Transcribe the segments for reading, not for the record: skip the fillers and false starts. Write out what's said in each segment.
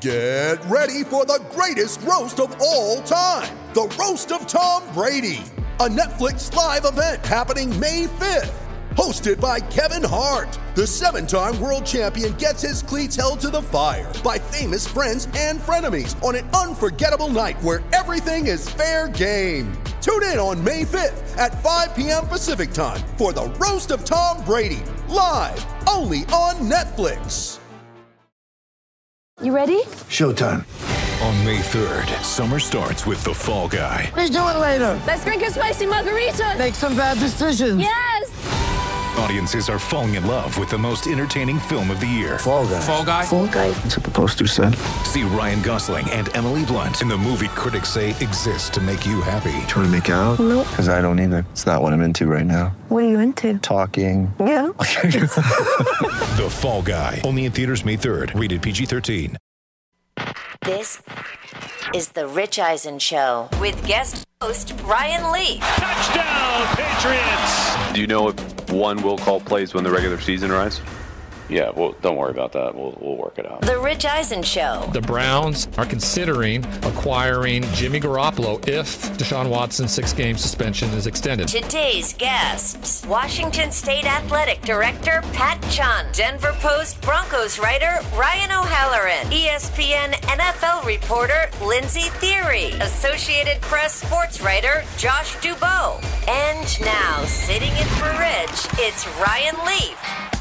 Get ready for the greatest roast of all time, the Roast of Tom Brady, a Netflix live event happening May 5th. Hosted by Kevin Hart, the 7-time world champion gets his cleats held to the fire by famous friends and frenemies on an unforgettable night where everything is fair game. Tune in on May 5th at 5 p.m. Pacific time for the Roast of Tom Brady, live only on Netflix. You ready? Showtime. On May 3rd, summer starts with The Fall Guy. Let's do it later. Let's drink a spicy margarita. Make some bad decisions. Yes! Audiences are falling in love with the most entertaining film of the year. Fall Guy. Fall Guy? Fall Guy. That's what the poster said. See Ryan Gosling and Emily Blunt in the movie critics say exists to make you happy. Trying to make it out? Nope. Because I don't either. It's not what I'm into right now. What are you into? Talking. Yeah. The Fall Guy. Only in theaters May 3rd. Rated PG-13. This is The Rich Eisen Show with guest host Ryan Leaf. Touchdown, Patriots! Do you know if one will call plays when the regular season arrives? Yeah, well, don't worry about that. We'll work it out. The Rich Eisen Show. The Browns are considering acquiring Jimmy Garoppolo if Deshaun Watson's 6-game suspension is extended. Today's guests: Washington State Athletic Director Pat Chun, Denver Post Broncos writer Ryan O'Halloran, ESPN NFL reporter Lindsey Theory, Associated Press sports writer Josh Dubow. And now, sitting in for Rich, it's Ryan Leaf.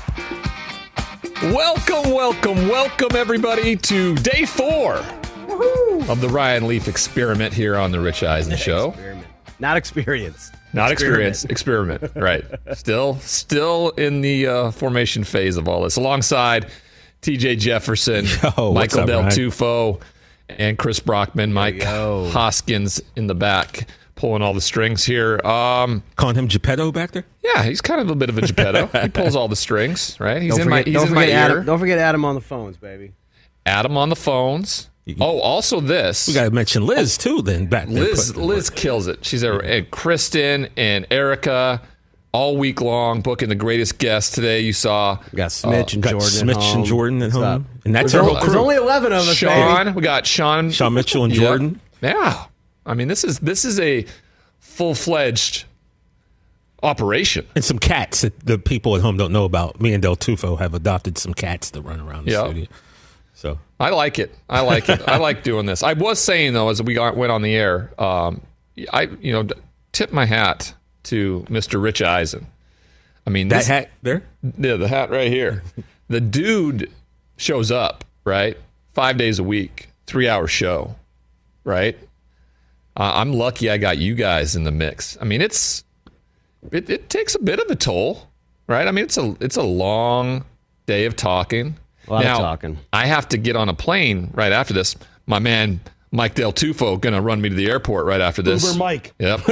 Welcome, everybody, to day 4 of the Ryan Leaf experiment here on the Rich Eisen Show. Not experience. Not experience, experiment. Right. Still in the formation phase of all this. Alongside TJ Jefferson, Michael Del Tufo, and Chris Brockman, Mike Hoskins in the back, pulling all the strings here. Calling him Geppetto back there? Yeah, he's kind of a bit of a Geppetto. He pulls all the strings, right? He's in my ear. Adam, don't forget Adam on the phones, baby. Adam on the phones. Oh, also this. We got to mention Liz, too, then. Back there. Liz kills it. She's there. And Kristen and Erica all week long booking the greatest guests today. You saw. We got Smitch and Jordan at home. And that's our whole crew. There's only 11 of us, Sean. baby. We got Sean Mitchell and Jordan. Yeah. I mean, this is a full-fledged operation. And some cats that the people at home don't know about. Me and Del Tufo have adopted some cats to run around the studio. So I like it. I like doing this. I was saying, though, as we went on the air, I tip my hat to Mr. Rich Eisen. I mean, that hat there? Yeah, the hat right here. The dude shows up, right? 5 days a week, 3-hour show, right? I'm lucky I got you guys in the mix. I mean, it takes a bit of a toll, right? I mean, it's a long day of talking. A lot of talking. I have to get on a plane right after this. My man Mike Del Tufo going to run me to the airport right after this. Uber Mike. Yep.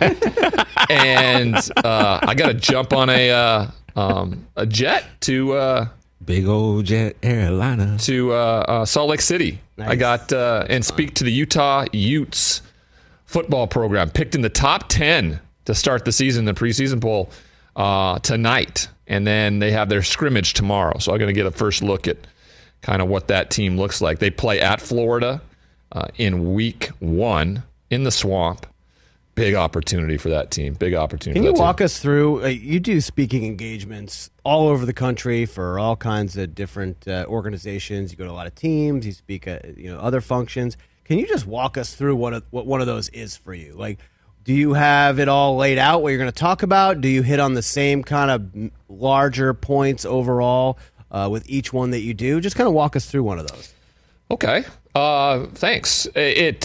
And I got to jump on a jet to big old jet airliner to Salt Lake City. Nice. I got and speak to the Utah Utes football program, picked in the top 10 to start the season, the preseason poll tonight. And then they have their scrimmage tomorrow. So I'm going to get a first look at kind of what that team looks like. They play at Florida in week 1 in the Swamp. Big opportunity for that team. Big opportunity. Can you walk us through? You do speaking engagements all over the country for all kinds of different organizations. You go to a lot of teams. You speak at other functions. Can you just walk us through what one of those is for you? Like, do you have it all laid out what you're going to talk about? Do you hit on the same kind of larger points overall with each one that you do? Just kind of walk us through one of those. Okay. Thanks. It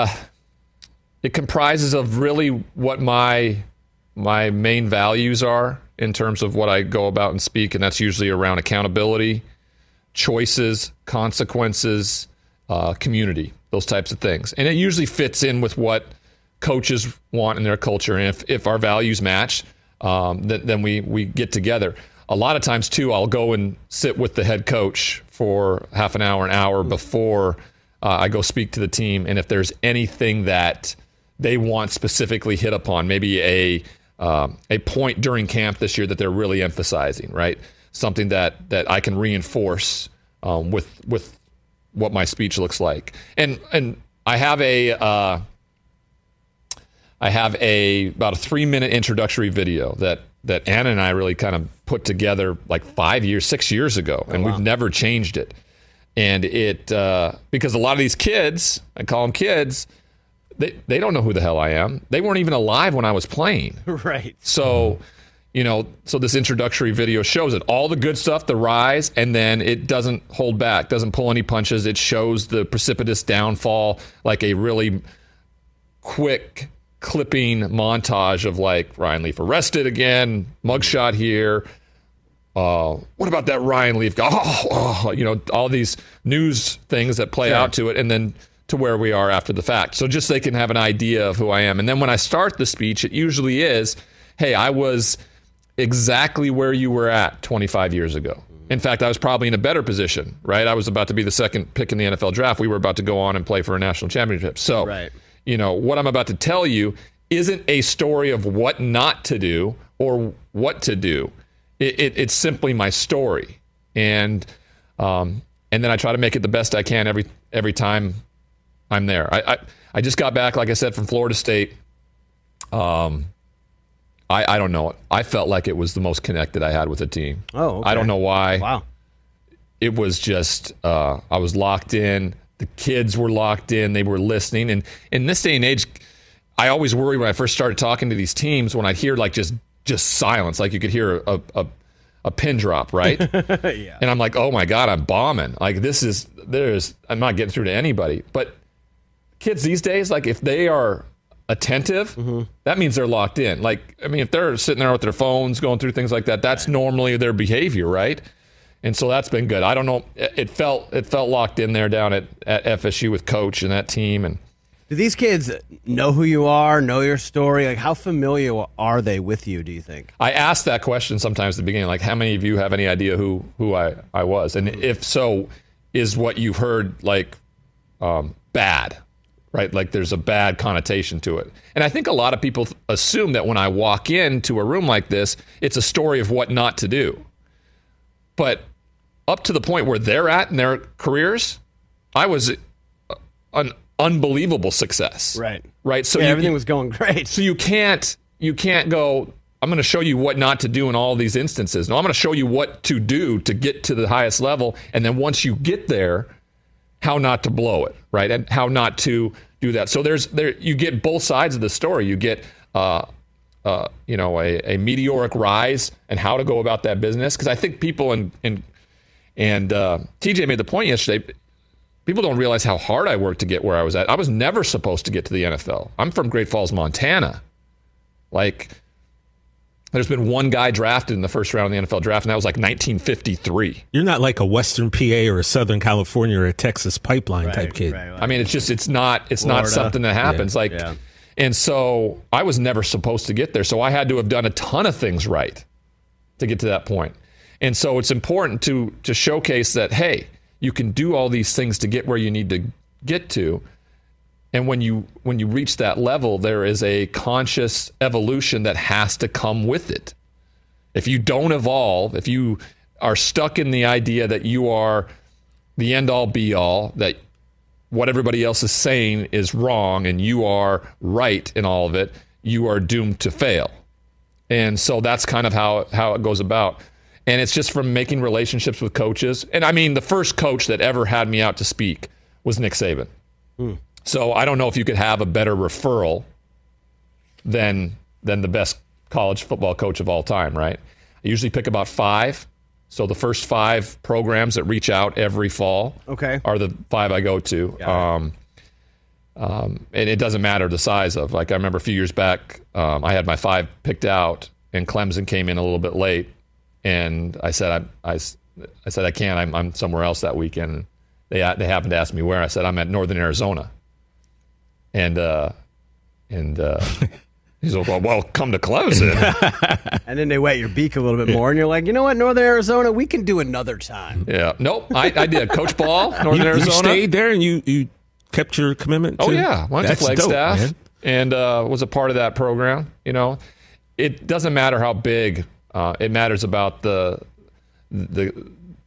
comprises of really what my main values are in terms of what I go about and speak, and that's usually around accountability, choices, consequences, community, those types of things. And it usually fits in with what coaches want in their culture. And if our values match, then we get together. A lot of times, too, I'll go and sit with the head coach for half an hour before I go speak to the team. And if there's anything that they want specifically hit upon, maybe a point during camp this year that they're really emphasizing, right? Something that I can reinforce with what my speech looks like. And I have about a 3-minute introductory video that Anna and I really kind of put together like 6 years ago, and we've never changed it. And it because a lot of these kids, I call them kids, they don't know who the hell I am. They weren't even alive when I was playing. Right. So, so this introductory video shows it, all the good stuff, the rise, and then it doesn't hold back, doesn't pull any punches. It shows the precipitous downfall, like a really quick clipping montage of like Ryan Leaf arrested again, mugshot here. What about that Ryan Leaf guy? All these news things that play out to it, and then to where we are after the fact. So just so they can have an idea of who I am. And then when I start the speech, it usually is, hey, I was exactly where you were at 25 years ago. In fact, I was probably in a better position, right? I was about to be the second pick in the NFL draft. We were about to go on and play for a national championship. So, what I'm about to tell you isn't a story of what not to do or what to do. It's simply my story. And then I try to make it the best I can every time I'm there. I just got back, like I said, from Florida State. I don't know. I felt like it was the most connected I had with the team. Oh, okay. I don't know why. Wow. It was just, I was locked in. The kids were locked in. They were listening. And in this day and age, I always worry when I first started talking to these teams when I'd hear like just silence, like you could hear a pin drop, right? Yeah. And I'm like, oh my God, I'm bombing. Like I'm not getting through to anybody. But kids these days, like if they are attentive, that means they're locked in. Like, I mean, if they're sitting there with their phones going through things like that, that's normally their behavior, right? And so that's been good. I don't know. It felt locked in there down at FSU with Coach and that team. And do these kids know who you are, know your story? Like, how familiar are they with you, do you think? I ask that question sometimes at the beginning, like, how many of you have any idea who I was? And if so, is what you've heard, like, bad, right? Like, there's a bad connotation to it. And I think a lot of people assume that when I walk into a room like this, it's a story of what not to do. But up to the point where they're at in their careers, I was an unbelievable success. Right. So everything was going great. So you can't go, I'm going to show you what not to do in all these instances. No, I'm going to show you what to do to get to the highest level. And then once you get there, how not to blow it, right? And how not to do that. So you get both sides of the story. You get a meteoric rise and how to go about that business. Because I think people and TJ made the point yesterday. People don't realize how hard I worked to get where I was at. I was never supposed to get to the NFL. I'm from Great Falls, Montana. Like, there's been one guy drafted in the first round of the NFL draft, and that was like 1953. You're not like a Western PA or a Southern California or a Texas pipeline type kid. Right. I mean, it's not something that happens. And so I was never supposed to get there. So I had to have done a ton of things right to get to that point. And so it's important to showcase that, hey, you can do all these things to get where you need to get to. And when you reach that level, there is a conscious evolution that has to come with it. If you don't evolve, if you are stuck in the idea that you are the end-all, be-all, that what everybody else is saying is wrong and you are right in all of it, you are doomed to fail. And so that's kind of how it goes about. And it's just from making relationships with coaches. And I mean, the first coach that ever had me out to speak was Nick Saban. So I don't know if you could have a better referral than the best college football coach of all time, right? I usually pick about 5. So the first 5 programs that reach out every fall are the 5 I go to. And it doesn't matter the size of. Like, I remember a few years back, I had my 5 picked out, and Clemson came in a little bit late. And I said, I can't. I'm somewhere else that weekend. They happened to ask me where. I said, I'm at Northern Arizona. And he's like, well, come to Clemson. And then they wet your beak a little bit more, and you're like, you know what, Northern Arizona, we can do another time. Yeah. Nope. I did. Coach Ball, Northern Arizona. You stayed there and you kept your commitment to? Oh, yeah. Went to Flagstaff dope, and was a part of that program. You know, it doesn't matter how big. It matters about the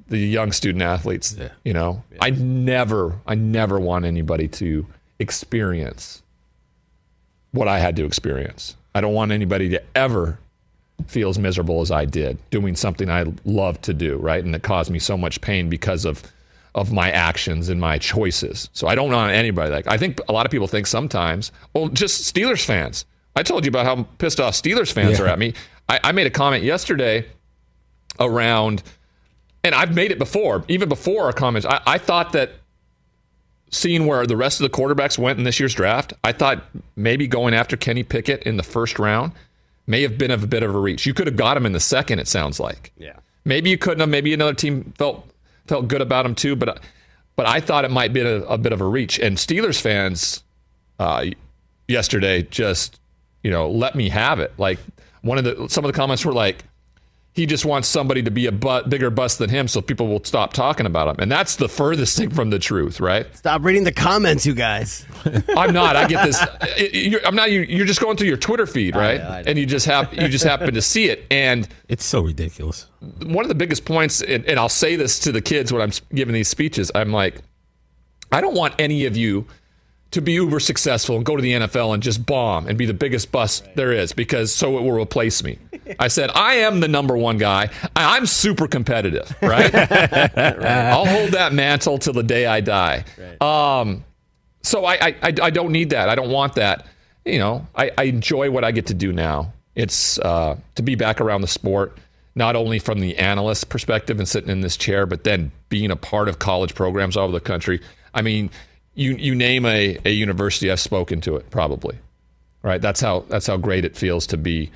the young student athletes. I never want anybody to experience what I had to experience. I don't want anybody to ever feel as miserable as I did doing something I loved to do, right? And it caused me so much pain because of my actions and my choices. So I don't want anybody I think a lot of people think sometimes, well, just Steelers fans. I told you about how pissed off Steelers fans are at me. I made a comment yesterday around, and I've made it before, even before our comments. I thought that seeing where the rest of the quarterbacks went in this year's draft, I thought maybe going after Kenny Pickett in the first round may have been a bit of a reach. You could have got him in the second, it sounds like. Yeah. Maybe you couldn't have. Maybe another team felt good about him too, but I thought it might be a bit of a reach. And Steelers fans yesterday just, let me have it. Like some of the comments were like, he just wants somebody to be a bigger bust than him so people will stop talking about him. And that's the furthest thing from the truth, right? Stop reading the comments, you guys. I'm not. I get this. I'm not. You're just going through your Twitter feed, right? I know. And you just happen to see it. And it's so ridiculous. One of the biggest points, and I'll say this to the kids when I'm giving these speeches, I'm like, I don't want any of you to be uber successful and go to the NFL and just bomb and be the biggest bust there is, because so it will replace me. I said, I am the number one guy. I'm super competitive, right? I'll hold that mantle till the day I die. Right. So I don't need that. I don't want that. I enjoy what I get to do now. It's to be back around the sport, not only from the analyst perspective and sitting in this chair, but then being a part of college programs all over the country. I mean, you name a university, I've spoken to it probably, right? That's how great it feels to be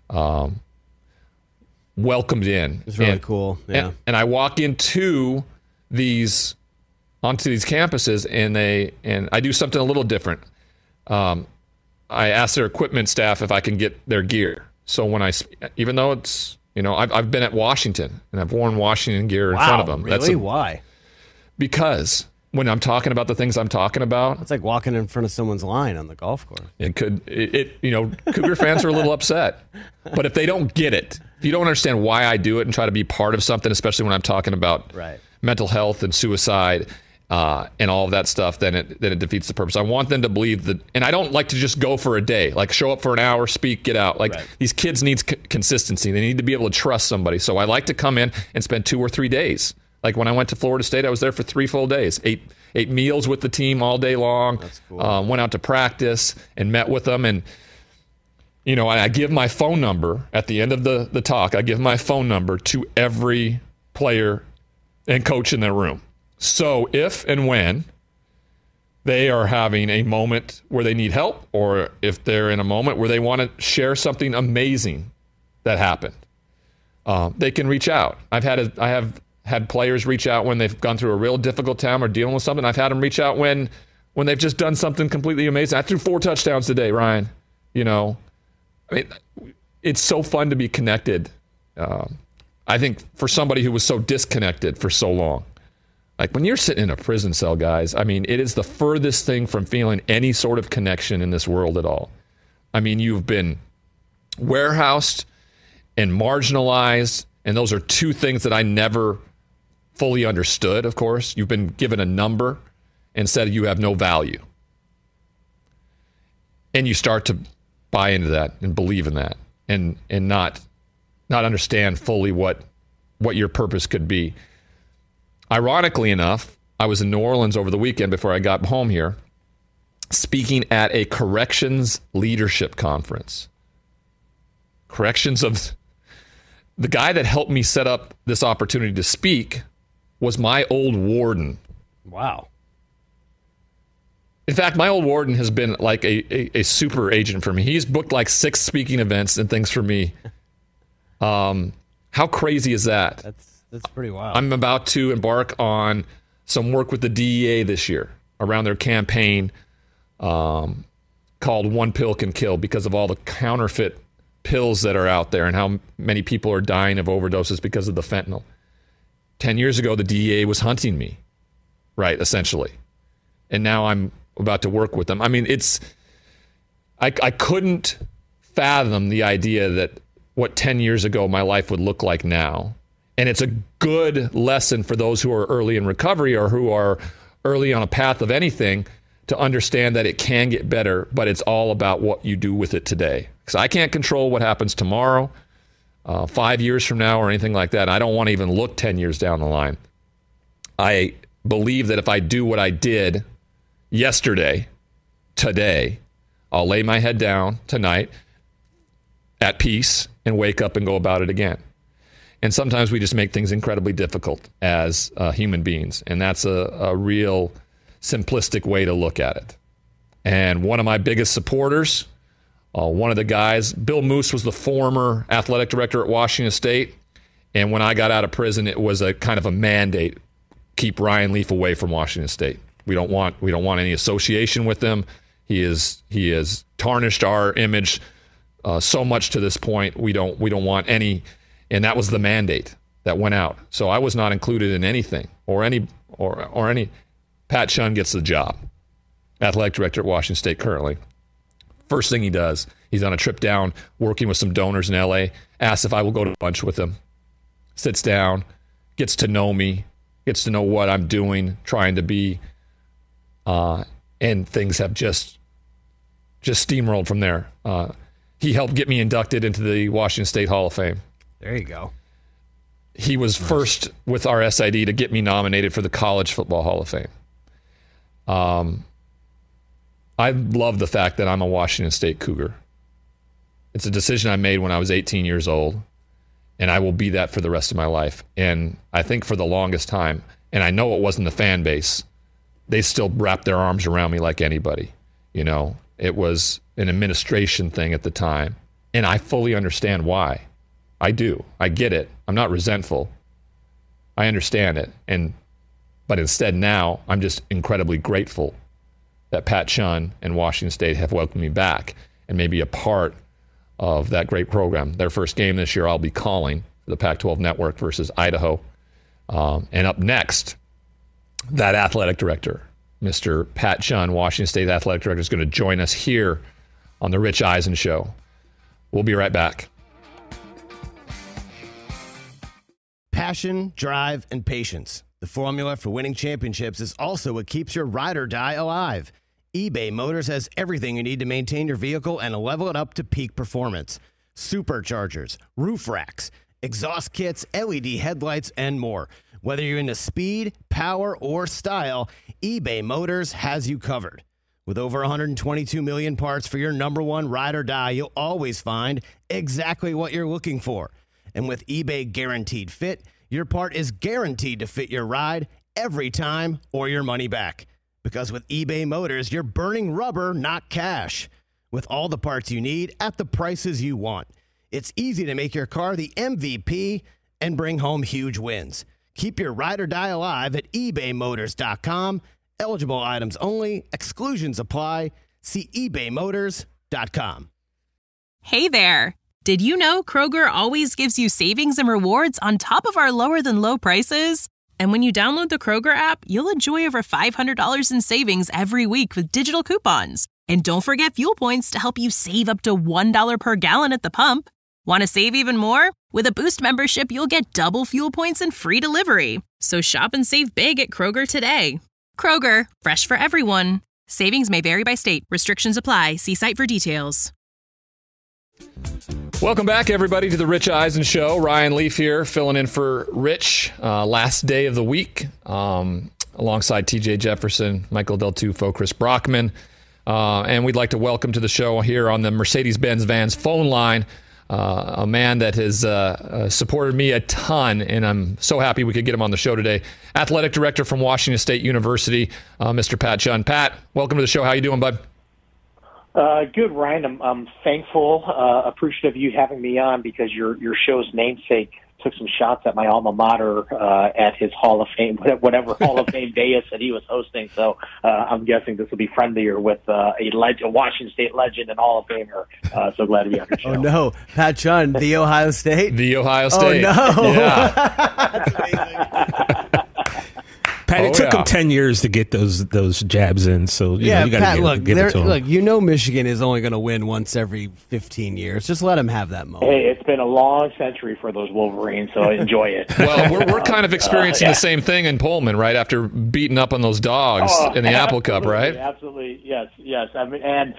welcomed in. It's really cool. Yeah. And I walk onto these campuses and I do something a little different. I ask their equipment staff if I can get their gear. So even though it's, I've been at Washington and I've worn Washington gear in front of them. Really? Why? Because when I'm talking about the things I'm talking about, it's like walking in front of someone's line on the golf course. Cougar fans are a little upset, but if they don't get it, if you don't understand why I do it and try to be part of something, especially when I'm talking about mental health and suicide and all of that stuff, then it defeats the purpose. I want them to believe that, and I don't like to just go for a day, like show up for an hour, speak, get out. These kids need consistency. They need to be able to trust somebody. So I like to come in and spend 2 or 3 days. Like when I went to Florida State, I was there for 3 full days, ate meals with the team all day long. That's cool. Went out to practice and met with them. And, I give my phone number at the end of the talk. I give my phone number to every player and coach in their room. So if and when they are having a moment where they need help, or if they're in a moment where they want to share something amazing that happened, they can reach out. I have had players reach out when they've gone through a real difficult time or dealing with something. I've had them reach out when they've just done something completely amazing. I threw 4 touchdowns today, Ryan. It's so fun to be connected. I think for somebody who was so disconnected for so long, like when you're sitting in a prison cell, guys, it is the furthest thing from feeling any sort of connection in this world at all. You've been warehoused and marginalized, and those are 2 things that I never fully understood, of course. You've been given a number and said you have no value. And you start to buy into that and believe in that and not understand fully what your purpose could be. Ironically enough, I was in New Orleans over the weekend before I got home here, speaking at a corrections leadership conference. The guy that helped me set up this opportunity to speak was my old warden. Wow. In fact, my old warden has been like a super agent for me. He's booked like 6 speaking events and things for me. How crazy is that? That's pretty wild. I'm about to embark on some work with the DEA this year around their campaign called One Pill Can Kill, because of all the counterfeit pills that are out there and how many people are dying of overdoses because of the fentanyl. 10 years ago, the DEA was hunting me, right, essentially. And now I'm about to work with them. I couldn't fathom the idea that what 10 years ago my life would look like now. And it's a good lesson for those who are early in recovery or who are early on a path of anything to understand that it can get better, but it's all about what you do with it today. Because I can't control what happens tomorrow, 5 years from now, or anything like that. I don't want to even look 10 years down the line. I believe that if I do what I did yesterday, today, I'll lay my head down tonight at peace and wake up and go about it again. And sometimes we just make things incredibly difficult as human beings. And that's a real simplistic way to look at it. And one of my biggest supporters, one of the guys, Bill Moose, was the former athletic director at Washington State. And when I got out of prison, it was a kind of a mandate: keep Ryan Leaf away from Washington State. We don't want any association with him. He has tarnished our image so much to this point. We don't want any. And that was the mandate that went out. So I was not included in anything or any. Pat Chun gets the job, athletic director at Washington State currently. First thing he does, he's on a trip down, working with some donors in LA, asks if I will go to lunch with him. Sits down, gets to know me, gets to know what I'm doing, trying to be, and things have just steamrolled from there. He helped get me inducted into the Washington State Hall of Fame. There you go. He was first with our SID to get me nominated for the College Football Hall of Fame. I love the fact that I'm a Washington State Cougar. It's a decision I made when I was 18 years old, and I will be that for the rest of my life. And I think for the longest time, and I know it wasn't the fan base, they still wrapped their arms around me like anybody. You know, it was an administration thing at the time, and I fully understand why. I do. I get it. I'm not resentful. I understand it. But instead now, I'm just incredibly grateful that Pat Chun and Washington State have welcomed me back and may be a part of that great program. Their first game this year, I'll be calling for the Pac-12 Network versus Idaho. And up next, that athletic director, Mr. Pat Chun, Washington State athletic director, is going to join us here on the Rich Eisen Show. We'll be right back. Passion, drive, and patience. The formula for winning championships is also what keeps your ride or die alive. eBay Motors has everything you need to maintain your vehicle and level it up to peak performance. Superchargers, roof racks, exhaust kits, LED headlights, and more. Whether you're into speed, power, or style, eBay Motors has you covered. With over 122 million parts for your number one ride or die, you'll always find exactly what you're looking for. And with eBay Guaranteed Fit, your part is guaranteed to fit your ride every time or your money back. Because with eBay Motors, you're burning rubber, not cash. With all the parts you need at the prices you want. It's easy to make your car the MVP and bring home huge wins. Keep your ride or die alive at ebaymotors.com. Eligible items only. Exclusions apply. See ebaymotors.com. Hey there. Did you know Kroger always gives you savings and rewards on top of our lower than low prices? And when you download the Kroger app, you'll enjoy over $500 in savings every week with digital coupons. And don't forget fuel points to help you save up to $1 per gallon at the pump. Want to save even more? With a Boost membership, you'll get double fuel points and free delivery. So shop and save big at Kroger today. Kroger, fresh for everyone. Savings may vary by state. Restrictions apply. See site for details. Welcome back, everybody, to the Rich Eisen Show. Ryan Leaf here, filling in for Rich. Last day of the week, alongside TJ Jefferson, Michael Del Tufo, Chris Brockman. And we'd like to welcome to the show here on the Mercedes-Benz Vans phone line a man that has supported me a ton, and I'm so happy we could get him on the show today. Athletic director from Washington State University, Mr. Pat Chun. Pat, welcome to the show. How you doing, bud? Good, Ryan. I'm thankful, appreciative of you having me on because your show's namesake took some shots at my alma mater at his Hall of Fame, whatever Hall of Fame dais that he was hosting. So I'm guessing this will be friendlier with a Washington State legend and Hall of Famer. So glad to be on your show. Oh, no. Pat Chun, the Ohio State? The Ohio State. Oh, no. Yeah. That's amazing. Pat, it took him 10 years to get those jabs in, so you got to give it to him. Look, Michigan is only going to win once every 15 years. Just let him have that moment. Hey, it's been a long century for those Wolverines, so enjoy it. Well, we're kind of experiencing the same thing in Pullman, right? After beating up on those dogs in the Apple Cup, right? Absolutely, yes. I mean, and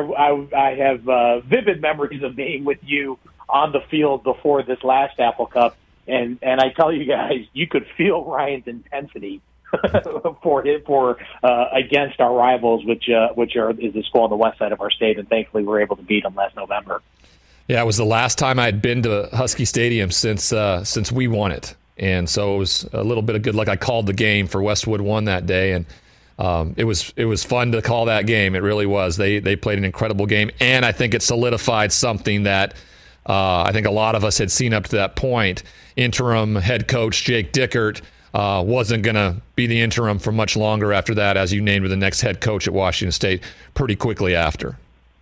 I have vivid memories of being with you on the field before this last Apple Cup. And I tell you guys, you could feel Ryan's intensity for against our rivals, which is the school on the west side of our state, and thankfully we were able to beat them last November. Yeah, it was the last time I had been to Husky Stadium since we won it, and so it was a little bit of good luck. I called the game for Westwood won that day, and it was fun to call that game. It really was. They played an incredible game, and I think it solidified something that I think a lot of us had seen up to that point. Interim head coach Jake Dickert wasn't going to be the interim for much longer after that, as you named the next head coach at Washington State pretty quickly after.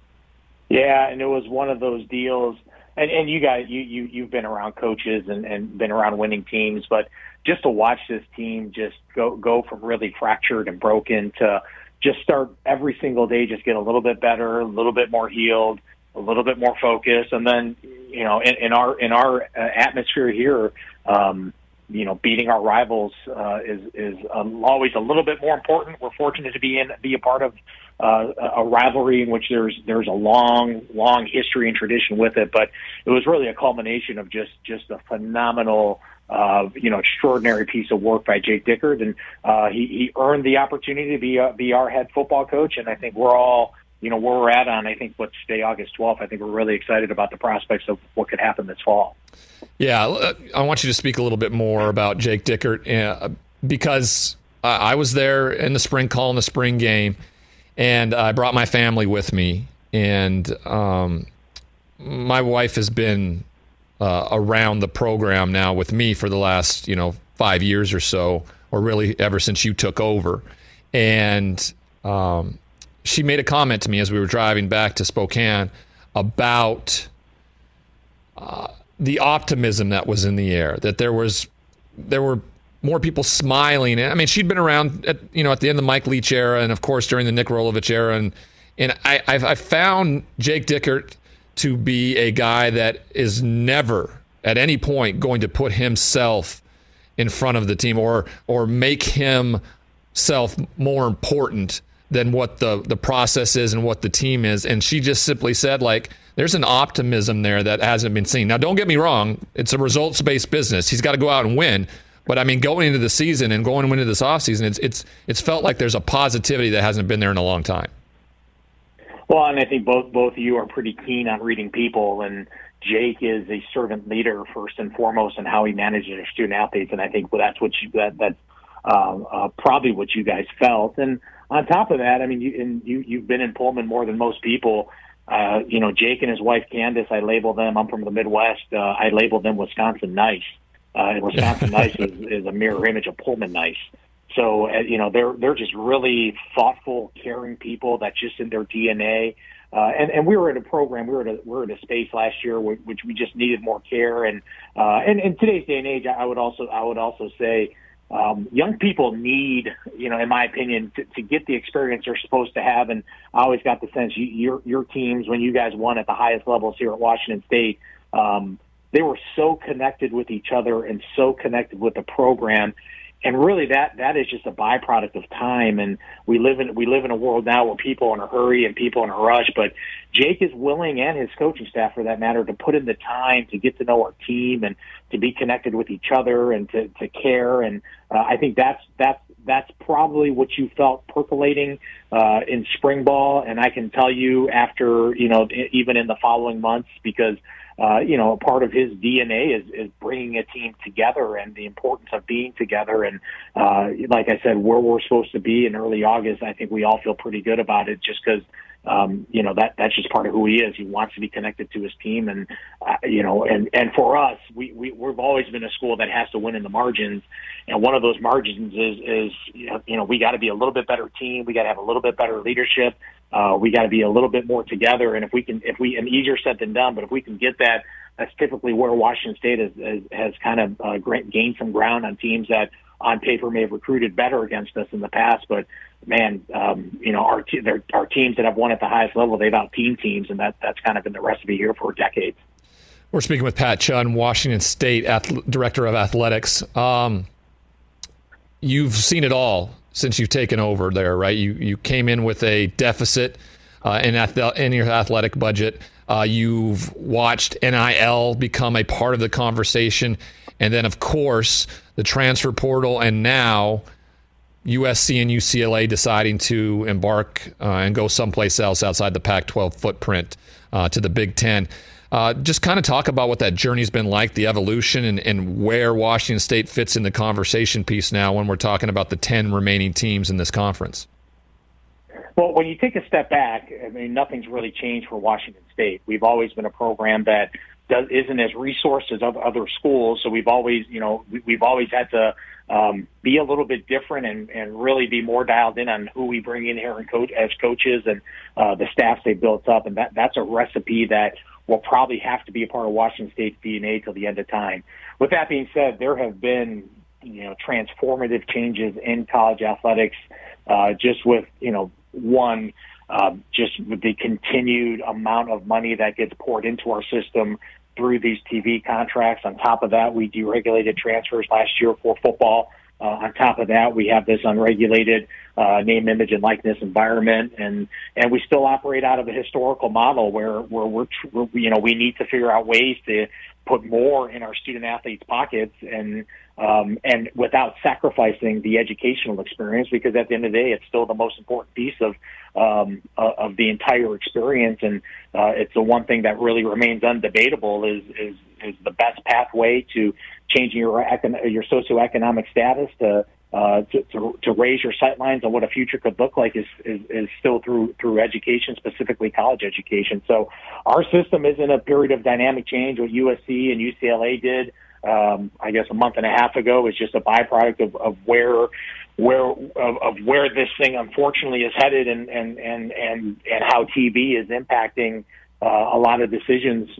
Yeah, and it was one of those deals. And you guys, you've been around coaches and been around winning teams, but just to watch this team just go from really fractured and broken to just start every single day, just get a little bit better, a little bit more healed, a little bit more focused, and then in our atmosphere here, beating our rivals is always a little bit more important. We're fortunate to be a part of a rivalry in which there's a long history and tradition with it, but it was really a culmination of just a phenomenal extraordinary piece of work by Jake Dickert, and he earned the opportunity to be our head football coach, and I think we're all where we're at on, I think, what's today, August 12th, I think we're really excited about the prospects of what could happen this fall. Yeah, I want you to speak a little bit more about Jake Dickert because I was there in the spring, calling the spring game, and I brought my family with me, and my wife has been around the program now with me for the last 5 years or so, or really ever since you took over, and she made a comment to me as we were driving back to Spokane about the optimism that was in the air, that there were more people smiling. I mean, she'd been around at the end of the Mike Leach era, and of course during the Nick Rolovich era, and I found Jake Dickert to be a guy that is never at any point going to put himself in front of the team or make himself more important than what the process is and what the team is. And she just simply said, there's an optimism there that hasn't been seen. Now, don't get me wrong. It's a results-based business. He's got to go out and win. But, I mean, going into the season and going into this offseason, it's felt like there's a positivity that hasn't been there in a long time. Well, and I think both of you are pretty keen on reading people, and Jake is a servant leader first and foremost in how he manages his student athletes, and I think that's what that's probably what you guys felt. And on top of that, I mean, you've been in Pullman more than most people. Jake and his wife Candace, I label them. I'm from the Midwest. I label them Wisconsin nice. Wisconsin nice is a mirror image of Pullman nice. So they're just really thoughtful, caring people. That's just in their DNA. And we were at a program. We were at a space last year which we just needed more care. And in today's day and age, I would also say. Young people need, in my opinion, to get the experience they're supposed to have. And I always got the sense your teams, when you guys won at the highest levels here at Washington State, they were so connected with each other and so connected with the program. And really that is just a byproduct of time. And we live in a world now where people are in a hurry and people in a rush, but Jake is willing, and his coaching staff for that matter, to put in the time to get to know our team and to be connected with each other and to care. And I think that's probably what you felt percolating in spring ball. And I can tell you after, even in the following months, because part of his DNA is bringing a team together and the importance of being together. And like I said, where we're supposed to be in early August, I think we all feel pretty good about it, just because that's just part of who he is. He wants to be connected to his team, and and for us, we've always been a school that has to win in the margins, and one of those margins is we got to be a little bit better team. We got to have a little bit better leadership. We got to be a little bit more together, and and easier said than done, but if we can get that, that's typically where Washington State has kind of gained some ground on teams that on paper may have recruited better against us in the past, but man, our teams that have won at the highest level, they've out-teamed teams, and that's kind of been the recipe here for decades. We're speaking with Pat Chun, Washington State Director of Athletics. You've seen it all since you've taken over there, right? You came in with a deficit in your athletic budget. You've watched NIL become a part of the conversation. And then, of course, the transfer portal, and now USC and UCLA deciding to embark and go someplace else outside the Pac-12 footprint to the Big Ten. Just kind of talk about what that journey's been like, the evolution, and where Washington State fits in the conversation piece now when we're talking about the 10 remaining teams in this conference. Well, when you take a step back, I mean, nothing's really changed for Washington State. We've always been a program that isn't as resourced as other schools, so we've always had to be a little bit different and really be more dialed in on who we bring in here and as coaches and the staffs they built up, and that's a recipe that will probably have to be a part of Washington State's DNA till the end of time. With that being said, there have been transformative changes in college athletics, just with just with the continued amount of money that gets poured into our system through these TV contracts. On top of that, we deregulated transfers last year for football. On top of that, we have this unregulated name, image, and likeness environment, and we still operate out of a historical model where we need to figure out ways to put more in our student athletes' pockets and without sacrificing the educational experience, because at the end of the day, it's still the most important piece of the entire experience, and it's the one thing that really remains undebatable is the best pathway to changing your socioeconomic status to raise your sightlines on what a future could look like is still through education, specifically college education. So our system is in a period of dynamic change. What USC and UCLA did, I guess a month and a half ago, is just a byproduct of where this thing unfortunately is headed, and how TV is impacting a lot of decisions.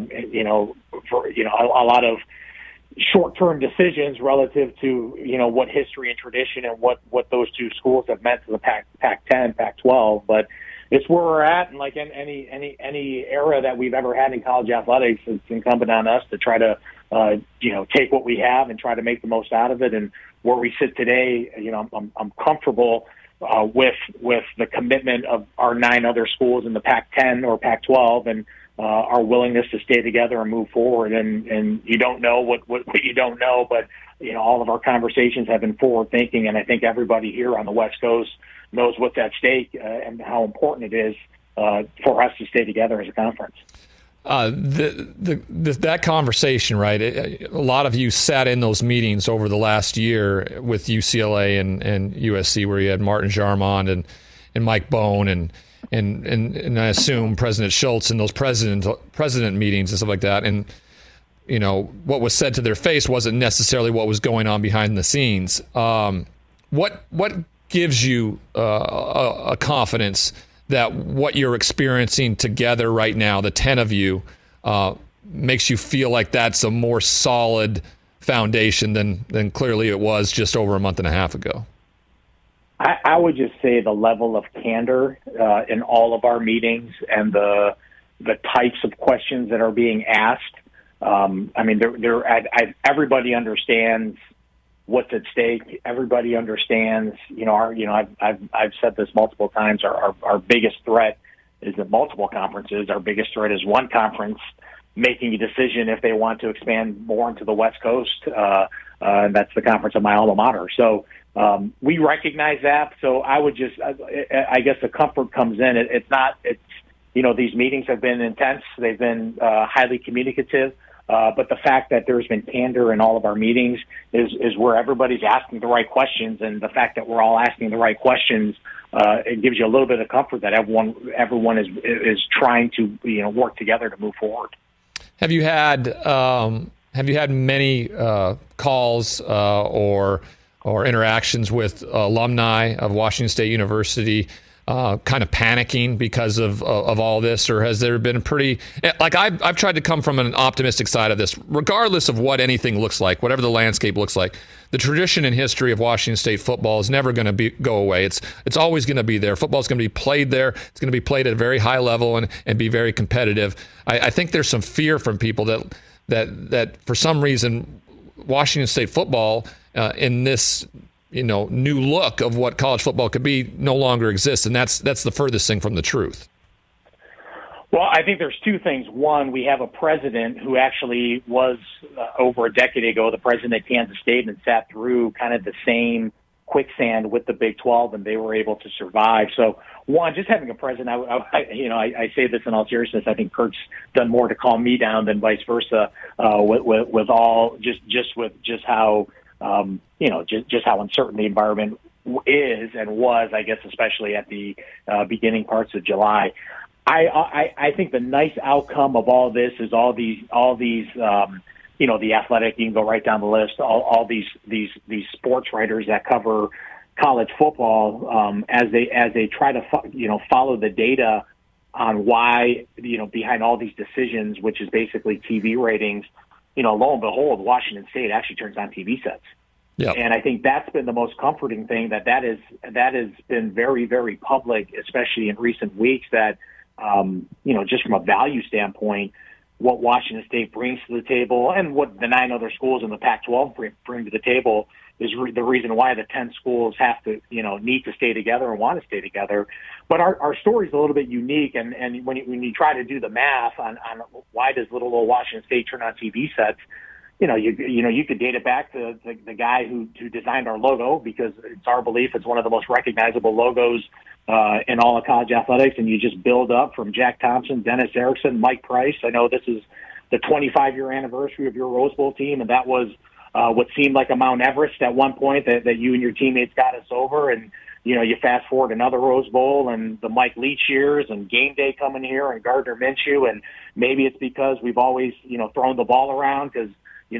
A lot of short-term decisions relative to what history and tradition and what those two schools have meant to the Pac-10, Pac-12. But it's where we're at, and like any era that we've ever had in college athletics, it's incumbent on us to try to take what we have and try to make the most out of it. And where we sit today, I'm comfortable with the commitment of our 9 other schools in the Pac-10 or Pac-12, and our willingness to stay together and move forward. And you don't know what you don't know, but all of our conversations have been forward thinking, and I think everybody here on the West Coast knows what's at stake and how important it is for us to stay together as a conference. That conversation, right? A lot of you sat in those meetings over the last year with UCLA and USC, where you had Martin Jarmond and Mike Bone and I assume President Schultz and those president meetings and stuff like that. And what was said to their face wasn't necessarily what was going on behind the scenes. What gives you a confidence that what you're experiencing together right now, the 10 of you, makes you feel like that's a more solid foundation than clearly it was just over a month and a half ago? I would just say the level of candor in all of our meetings and the types of questions that are being asked. Everybody understands what's at stake. Everybody understands. I've said this multiple times. Our biggest threat is in multiple conferences. Our biggest threat is one conference making a decision if they want to expand more into the West Coast, and that's the conference of my alma mater. So we recognize that. So I would just, I guess the comfort comes in. These meetings have been intense. They've been highly communicative. But the fact that there's been candor in all of our meetings is where everybody's asking the right questions, and the fact that we're all asking the right questions, it gives you a little bit of comfort that everyone is trying to work together to move forward. Have you had many calls or interactions with alumni of Washington State University kind of panicking because of all this, or has there been I've tried to come from an optimistic side of this, regardless of what anything looks like, whatever the landscape looks like. The tradition and history of Washington State football is never going to go away. It's always going to be there. Football is going to be played there. It's going to be played at a very high level and be very competitive. I think there's some fear from people that for some reason Washington State football in this new look of what college football could be no longer exists, and that's the furthest thing from the truth. Well, I think there's two things. One, we have a president who actually was over a decade ago the president at Kansas State and sat through kind of the same quicksand with the Big 12, and they were able to survive. So, one, just having a president, I say this in all seriousness. I think Kirk's done more to calm me down than vice versa. With how just how uncertain the environment is and was, I guess, especially at the beginning parts of July. I think the nice outcome of all this is all these the Athletic, you can go right down the list, all these sports writers that cover college football, as they try to follow the data on why, behind all these decisions, which is basically TV ratings, lo and behold, Washington State actually turns on TV sets. Yep. And I think that's been the most comforting thing, that has been very, very public, especially in recent weeks, that, just from a value standpoint, what Washington State brings to the table and what the 9 other schools in the Pac-12 bring to the table is the reason why the 10 schools have to, need to stay together and want to stay together. But our story is a little bit unique. And when you try to do the math on why does little old Washington State turn on TV sets, you could date it back to the guy who designed our logo, because it's our belief it's one of the most recognizable logos in all of college athletics, and you just build up from Jack Thompson, Dennis Erickson, Mike Price. I know this is the 25-year anniversary of your Rose Bowl team, and that was what seemed like a Mount Everest at one point that you and your teammates got us over. And you fast forward another Rose Bowl and the Mike Leach years and Game Day coming here and Gardner Minshew, and maybe it's because we've always thrown the ball around, because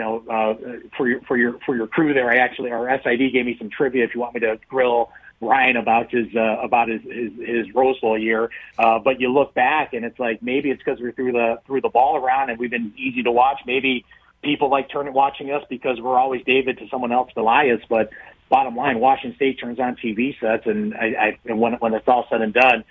for your crew there, our SID gave me some trivia if you want me to grill Ryan about his Rose Bowl year. But you look back and it's like, maybe it's because we threw the ball around and we've been easy to watch. Maybe people like watching us because we're always David to someone else Goliath. But bottom line, Washington State turns on TV sets, and when it's all said and done,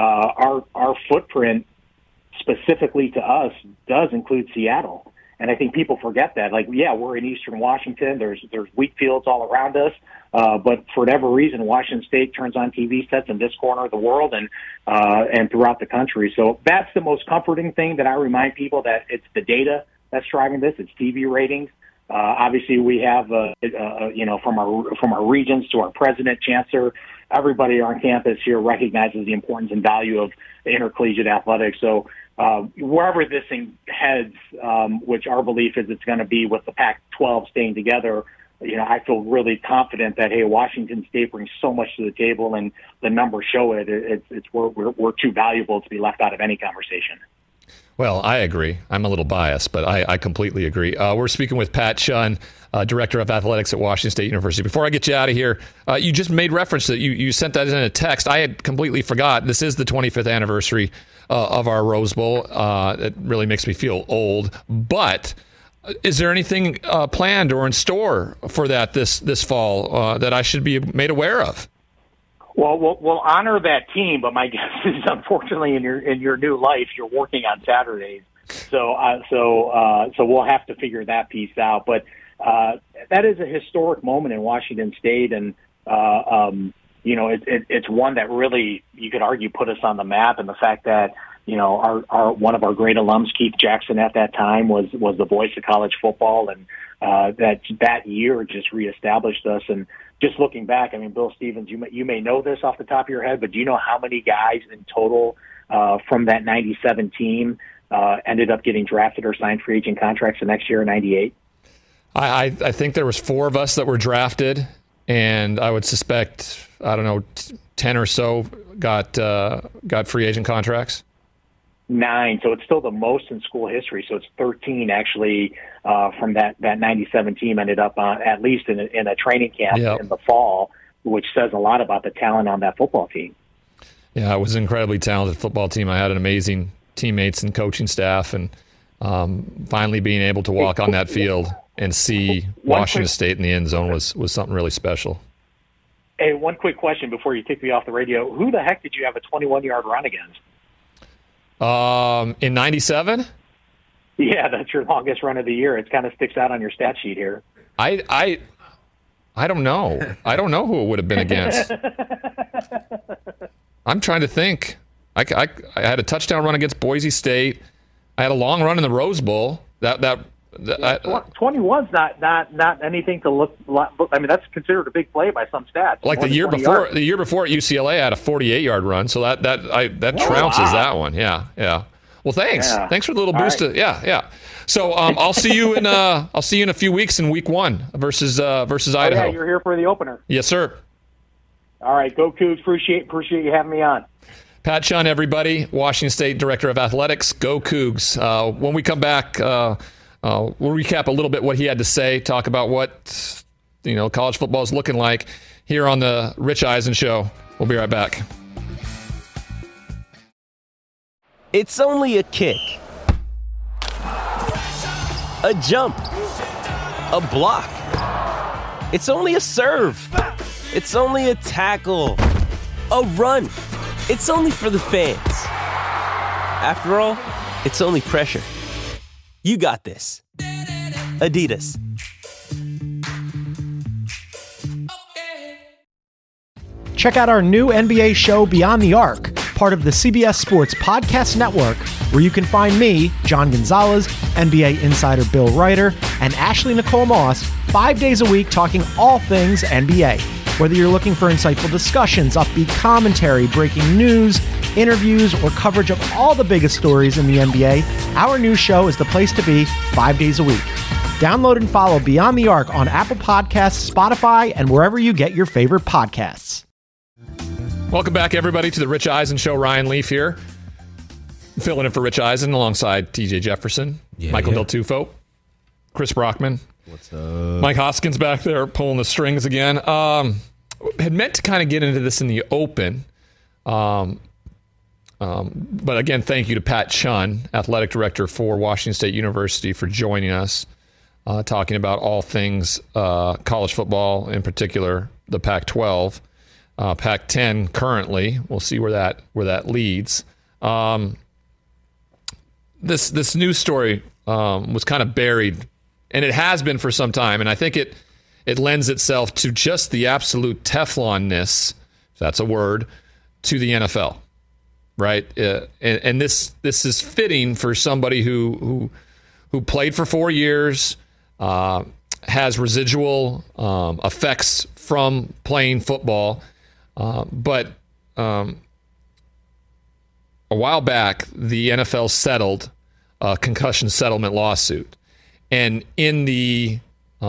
our footprint specifically to us does include Seattle. And I think people forget that. Like, yeah, we're in Eastern Washington. There's wheat fields all around us. But for whatever reason, Washington State turns on TV sets in this corner of the world and throughout the country. So that's the most comforting thing that I remind people, that it's the data that's driving this. It's TV ratings. Obviously, we have, from our regents to our president, chancellor, everybody on campus here recognizes the importance and value of intercollegiate athletics. So wherever this thing heads, which our belief is it's going to be with the Pac-12 staying together, I feel really confident that, hey, Washington State brings so much to the table, and the numbers show it. We're too valuable to be left out of any conversation. Well, I agree. I'm a little biased, but I completely agree. We're speaking with Pat Chun, Director of Athletics at Washington State University. Before I get you out of here, you just made reference that you sent that in a text. I had completely forgot. This is the 25th anniversary of our Rose Bowl. It really makes me feel old. But is there anything planned or in store for that this fall that I should be made aware of? Well, we'll honor that team, but my guess is, unfortunately, in your new life, you're working on Saturdays, so we'll have to figure that piece out. But that is a historic moment in Washington State, and it's one that really, you could argue, put us on the map. And the fact that our one of our great alums, Keith Jackson, at that time was the voice of college football, and that year just reestablished us. And just looking back, I mean, Bill Stevens, you may know this off the top of your head, but do you know how many guys in total from that 97 team ended up getting drafted or signed free agent contracts the next year in 98? I think there was 4 of us that were drafted, and I would suspect, 10 or so got free agent contracts. 9, so it's still the most in school history. So it's 13 actually from that 97 team ended up at least in a training camp in the fall, which says a lot about the talent on that football team. Yeah, it was an incredibly talented football team. I had an amazing teammates and coaching staff, and finally being able to walk on that field and see Washington State in the end zone was something really special. Hey, one quick question before you take me off the radio. Who the heck did you have a 21-yard run against? In 97? Yeah, that's your longest run of the year. It kind of sticks out on your stat sheet here. I don't know. I don't know who it would have been against. I'm trying to think. I had a touchdown run against Boise State. I had a long run in the Rose Bowl. 21's not anything to look. I mean, that's considered a big play by some stats. Like the year before, the year before at UCLA, I had a 48-yard run, so that trounces that one. Yeah. Well, thanks. Yeah. Thanks for the little boost. Yeah. So I'll see you in a few weeks in Week 1 versus Idaho. Yeah, you're here for the opener. Yes, sir. All right, go Cougs. Appreciate you having me on. Pat Chun, everybody, Washington State Director of Athletics. Go Cougs. When we come back, we'll recap a little bit what he had to say, talk about what college football is looking like here on the Rich Eisen Show. We'll be right back. It's only a kick, a jump, a block. It's only a serve. It's only a tackle, a run. It's only for the fans. After all, it's only pressure. You got this. Adidas. Check out our new NBA show, Beyond the Arc, part of the CBS Sports Podcast Network, where you can find me, John Gonzalez, NBA insider Bill Ryder, and Ashley Nicole Moss 5 days a week talking all things NBA. Whether you're looking for insightful discussions, upbeat commentary, breaking news, interviews, or coverage of all the biggest stories in the NBA, our new show is the place to be 5 days a week. Download and follow Beyond the Arc on Apple Podcasts, Spotify, and wherever you get your favorite podcasts. Welcome back, everybody, to the Rich Eisen Show. Ryan Leaf here, filling in for Rich Eisen alongside TJ Jefferson, Michael Del Tufo, Chris Brockman. What's up? Mike Hoskins back there pulling the strings again. Had meant to kind of get into this in the open. But again, thank you to Pat Chun, Athletic Director for Washington State University, for joining us, talking about all things college football, in particular the Pac-12. Pac-10 currently. We'll see where that leads. This news story was kind of buried, and it has been for some time, and I think it lends itself to just the absolute Teflon-ness, if that's a word, to the NFL, right? And this is fitting for somebody who played for 4 years, has residual effects from playing football, but a while back, the NFL settled a concussion settlement lawsuit. And in the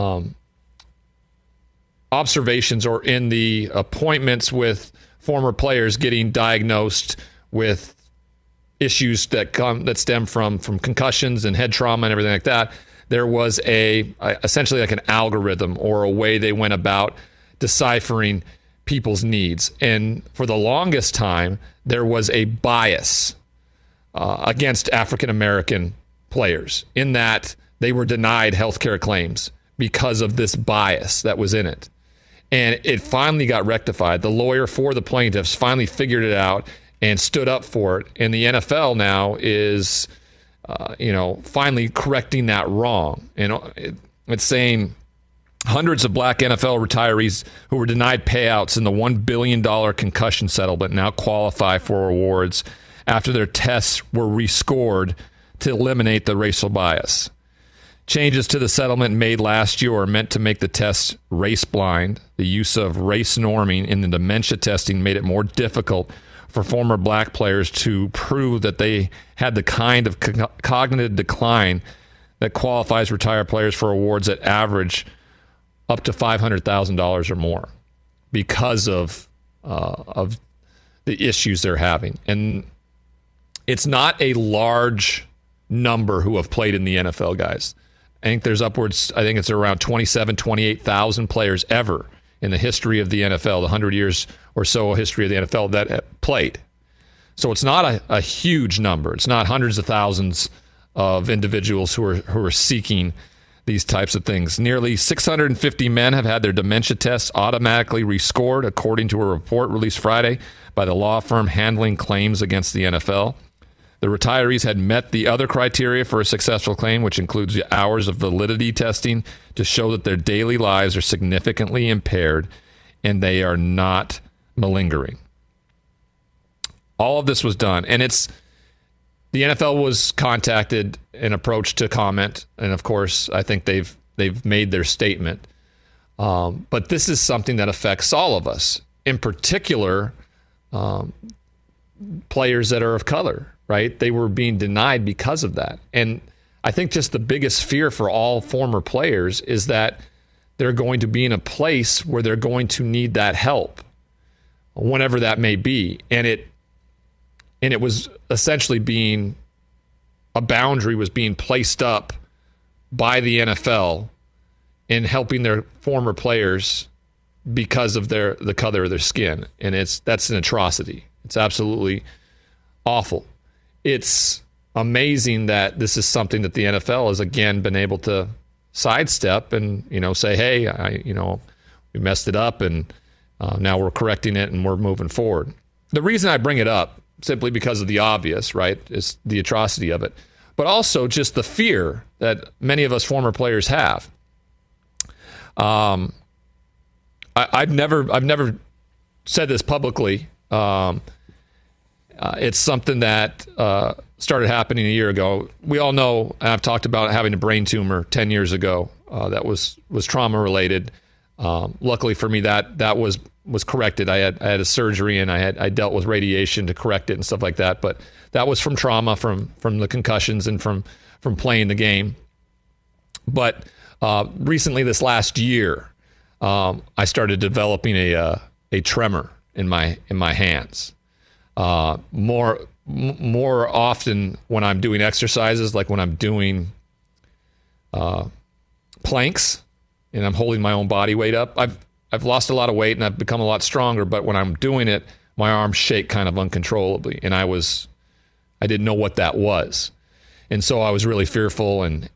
observations or in the appointments with former players getting diagnosed with issues that stem from concussions and head trauma and everything like that, there was essentially like an algorithm or a way they went about deciphering people's needs. And for the longest time, there was a bias against African American players in that they were denied healthcare claims because of this bias that was in it. And it finally got rectified. The lawyer for the plaintiffs finally figured it out and stood up for it. And the NFL now is, finally correcting that wrong. And it's saying hundreds of black NFL retirees who were denied payouts in the $1 billion concussion settlement now qualify for awards after their tests were rescored to eliminate the racial bias. Changes to the settlement made last year are meant to make the test race blind. The use of race norming in the dementia testing made it more difficult for former black players to prove that they had the kind of cognitive decline that qualifies retired players for awards that average up to $500,000 or more because of the issues they're having. And it's not a large number who have played in the NFL, guys. I think it's around 28,000 players ever in the history of the NFL, the 100 years or so history of the NFL that have played. So it's not a huge number. It's not hundreds of thousands of individuals who are seeking these types of things. Nearly 650 men have had their dementia tests automatically rescored, according to a report released Friday by the law firm handling claims against the NFL. The retirees had met the other criteria for a successful claim, which includes the hours of validity testing to show that their daily lives are significantly impaired and they are not malingering. All of this was done, and the NFL was contacted and approached to comment, and of course, I think they've made their statement. But this is something that affects all of us, in particular, players that are of color. Right? They were being denied because of that. And I think just the biggest fear for all former players is that they're going to be in a place where they're going to need that help, whenever that may be. And it was essentially a boundary was being placed up by the NFL in helping their former players because of the color of their skin. And that's an atrocity. It's absolutely awful. It's amazing that this is something that the NFL has again been able to sidestep and, say, hey, we messed it up and now we're correcting it and we're moving forward. The reason I bring it up simply because of the obvious, right, is the atrocity of it, but also just the fear that many of us former players have. I've never said this publicly. It's something that started happening a year ago. We all know, and I've talked about having a brain tumor 10 years ago that was trauma related. Luckily for me, that was corrected. I had a surgery and I dealt with radiation to correct it and stuff like that. But that was from trauma, from the concussions and from playing the game. But recently, this last year, I started developing a tremor in my hands. More often when I'm doing exercises, like when I'm doing planks and I'm holding my own body weight up. I've lost a lot of weight and I've become a lot stronger, but when I'm doing it, my arms shake kind of uncontrollably, and I didn't know what that was, and so I was really fearful, and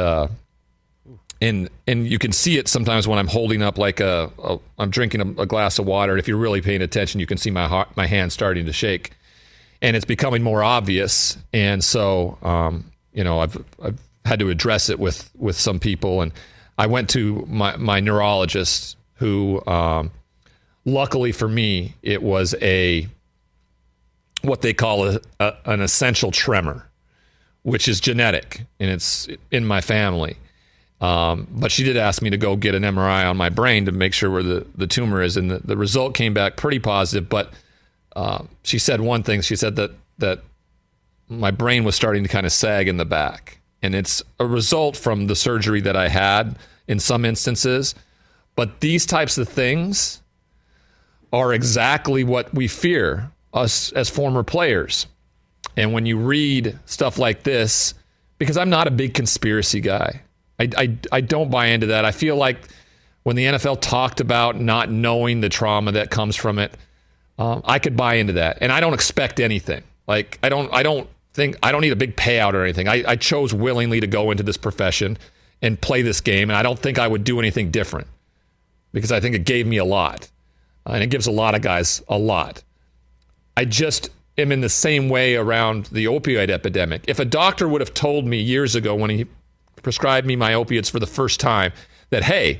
you can see it sometimes when I'm holding up like I'm drinking a glass of water. And if you're really paying attention, you can see my hand starting to shake, and it's becoming more obvious. And so, I've had to address it with some people. And I went to my neurologist, who, luckily for me, it was what they call an essential tremor, which is genetic, and it's in my family. But she did ask me to go get an MRI on my brain to make sure where the tumor is, and the result came back pretty positive. But she said one thing. She said that my brain was starting to kind of sag in the back, and it's a result from the surgery that I had in some instances. But these types of things are exactly what we fear, us as former players. And when you read stuff like this, because I'm not a big conspiracy guy, I don't buy into that. I feel like when the NFL talked about not knowing the trauma that comes from it, I could buy into that. And I don't expect anything. Like, I don't need a big payout or anything. I chose willingly to go into this profession and play this game, and I don't think I would do anything different, because I think it gave me a lot. And it gives a lot of guys a lot. I just am in the same way around the opioid epidemic. If a doctor would have told me years ago when he prescribed me my opiates for the first time that, hey,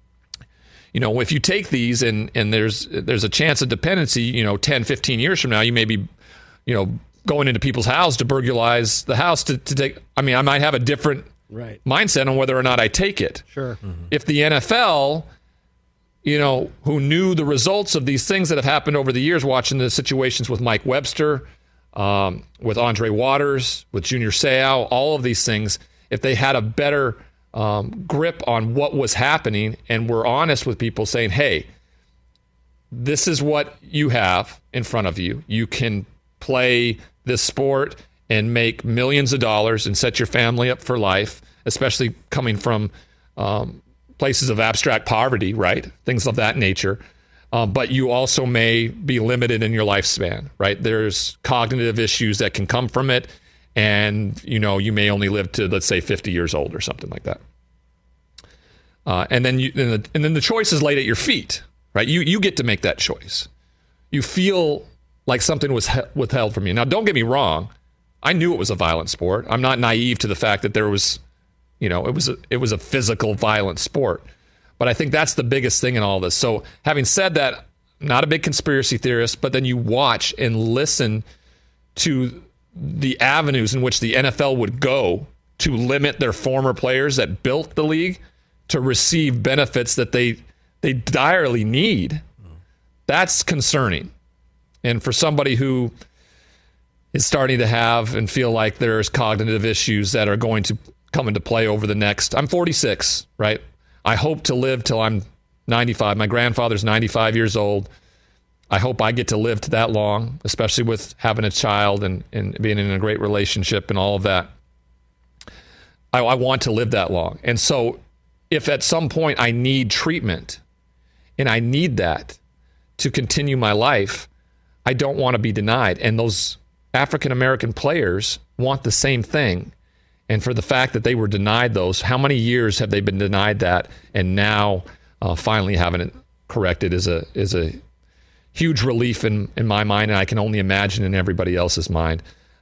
if you take these and there's a chance of dependency, 10, 15 years from now, you may be, going into people's house to burglarize the house to take. I mean, I might have a different mindset on whether or not I take it. Sure. Mm-hmm. If the NFL, who knew the results of these things that have happened over the years, watching the situations with Mike Webster, with Andre Waters, with Junior Seau, all of these things, if they had a better grip on what was happening and were honest with people saying, hey, this is what you have in front of you. You can play this sport and make millions of dollars and set your family up for life, especially coming from places of abstract poverty, right? Things of that nature. but you also may be limited in your lifespan, right? There's cognitive issues that can come from it, and you may only live to, let's say, 50 years old or something like that. And then the choice is laid at your feet, right? You get to make that choice. You feel like something was withheld from you. Now, don't get me wrong. I knew it was a violent sport. I'm not naive to the fact that there was, it was a physical, violent sport. But I think that's the biggest thing in all this. So having said that, I'm not a big conspiracy theorist, but then you watch and listen to the avenues in which the NFL would go to limit their former players that built the league to receive benefits that they direly need. That's concerning. And for somebody who is starting to have and feel like there's cognitive issues that are going to come into play over the next, I'm 46, right? I hope to live till I'm 95. My grandfather's 95 years old. I hope I get to live to that long, especially with having a child and being in a great relationship and all of that. I want to live that long. And so if at some point I need treatment and I need that to continue my life, I don't want to be denied. And those African-American players want the same thing. And for the fact that they were denied those, how many years have they been denied that? And now finally having it corrected is a huge relief in my mind, and I can only imagine in everybody else's mind.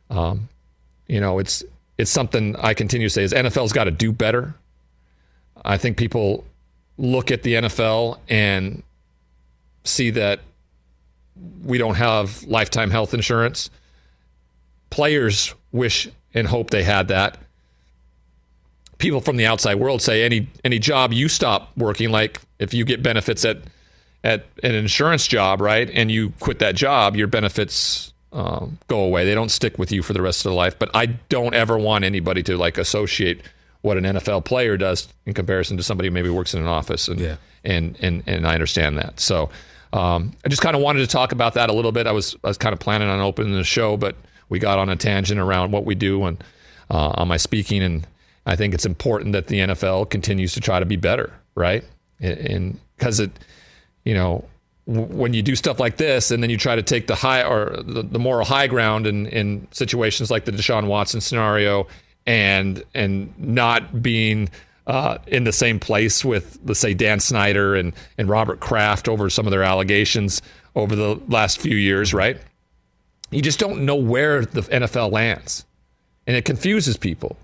It's something I continue to say is NFL's got to do better. I think people look at the NFL and see that we don't have lifetime health insurance. Players wish and hope they had that. People from the outside world say any job you stop working, like if you get benefits at an insurance job, right, and you quit that job, your benefits go away. They don't stick with you for the rest of their life. But I don't ever want anybody to associate what an NFL player does in comparison to somebody who maybe works in an office. And I understand that. So I just kind of wanted to talk about that a little bit. I was kind of planning on opening the show, but we got on a tangent around what we do and on my speaking, and I think it's important that the NFL continues to try to be better, right? And because when you do stuff like this and then you try to take the high or the moral high ground in situations like the Deshaun Watson scenario and not being in the same place with, let's say, Dan Snyder and Robert Kraft over some of their allegations over the last few years, right? You just don't know where the NFL lands, and it confuses people.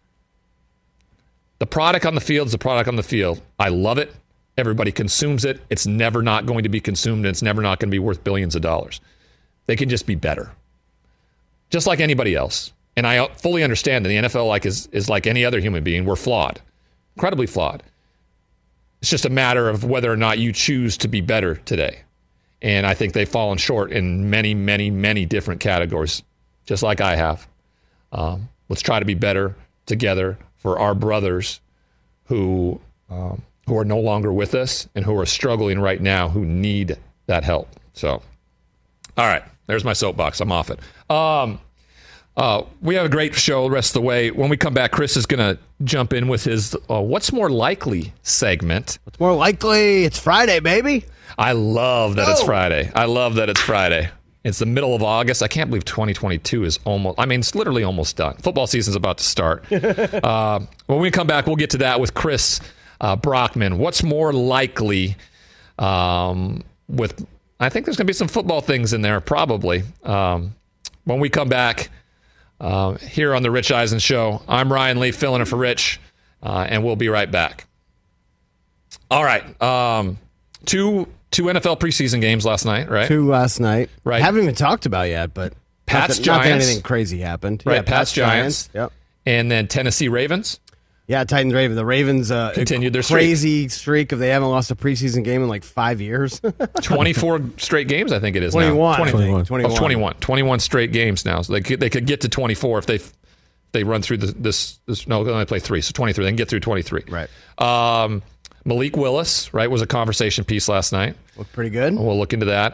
The product on the field is the product on the field. I love it. Everybody consumes it. It's never not going to be consumed, and it's never not going to be worth billions of dollars. They can just be better, just like anybody else. And I fully understand that the NFL is like any other human being. We're flawed, incredibly flawed. It's just a matter of whether or not you choose to be better today. And I think they've fallen short in many, many, many different categories, just like I have. Let's try to be better together for our brothers who are no longer with us and who are struggling right now, who need that help. So, all right, there's my soapbox. I'm off it. We have a great show the rest of the way. When we come back, Chris is going to jump in with his What's More Likely segment. What's more likely? It's Friday, baby. I love that it's Friday. I love that it's Friday. It's the middle of August. I can't believe 2022 is it's literally almost done. Football season's about to start. When we come back, we'll get to that with Chris Brockman. What's more likely I think there's going to be some football things in there, probably. When we come back here on The Rich Eisen Show, I'm Ryan Leaf, filling in for Rich, and we'll be right back. All right. Two NFL preseason games last night, right? 2 last night. Right. Haven't even talked about yet, but Pats not Giants. that anything crazy happened. Right, Yeah, Pats Giants. Yep. And then Tennessee Ravens. Yeah, Titans Ravens. The Ravens continued their crazy streak of they haven't lost a preseason game in like 5 years. 24 straight games, I think it is 21, now. 21. 21 straight games now. So they could get to 24 if they run through this. No, they only play 3, so 23. They can get through 23. Right. Malik Willis, right, was a conversation piece last night. Looked pretty good. We'll look into that.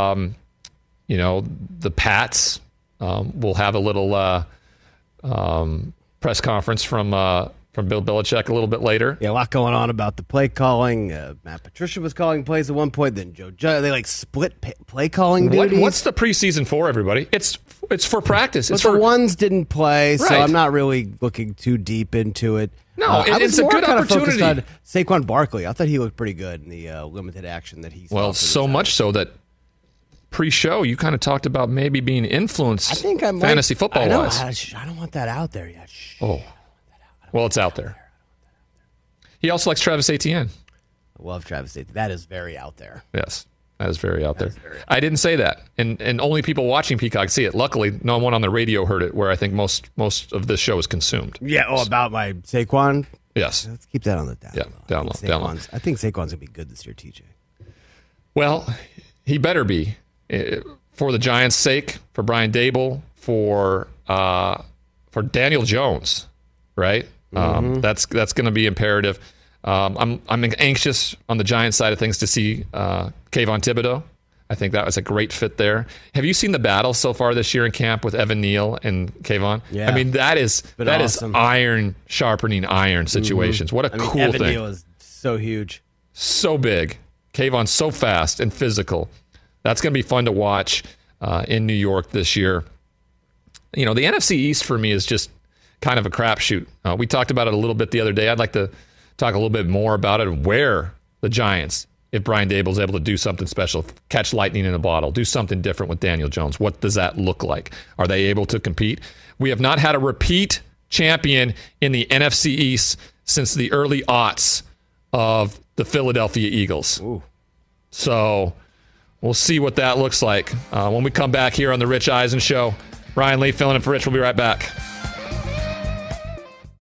The Pats will have a little press conference from from Bill Belichick a little bit later. Yeah, a lot going on about the play calling. Matt Patricia was calling plays at one point. Then Joe Judge. They split play calling duties. What's the preseason for, everybody? It's for practice. But the ones didn't play, so Right. I'm not really looking too deep into it. No, it's a good opportunity. On Saquon Barkley. I thought he looked pretty good in the limited action that he saw. Well, so much so that pre-show you kind of talked about maybe being influenced fantasy football-wise. I don't want that out there yet. Oh. Well, it's out there. He also likes Travis Etienne. I love Travis Etienne. That is very out there. Yes, that is very out there. I didn't say that, and only people watching Peacock see it. Luckily, no one on the radio heard it, where I think most of this show is consumed. Yeah, about my Saquon? Yes. Let's keep that on the down low. Down low. I think Saquon's going to be good this year, TJ. Well, he better be. For the Giants' sake, for Brian Dable, for Daniel Jones, right? That's going to be imperative. I'm anxious on the Giants side of things to see Kayvon Thibodeau. I think that was a great fit there. Have you seen the battle so far this year in camp with Evan Neal and Kayvon? Yeah. I mean, that is awesome. Iron sharpening iron situations. What a cool Evan thing. Neal is so huge. So big. Kayvon's so fast and physical. That's going to be fun to watch in New York this year. You know, the NFC East for me is just kind of a crapshoot. We talked about it a little bit the other day. I'd like to talk a little bit more about it. Where the Giants, if Brian Dable's able to do something special, catch lightning in a bottle, do something different with Daniel Jones, what does that look like? Are they able to compete? We have not had a repeat champion in the NFC East since the early aughts of the Philadelphia Eagles. Ooh. So we'll see what that looks like when we come back here on the Rich Eisen Show. Ryan Lee filling in for Rich. We'll be right back.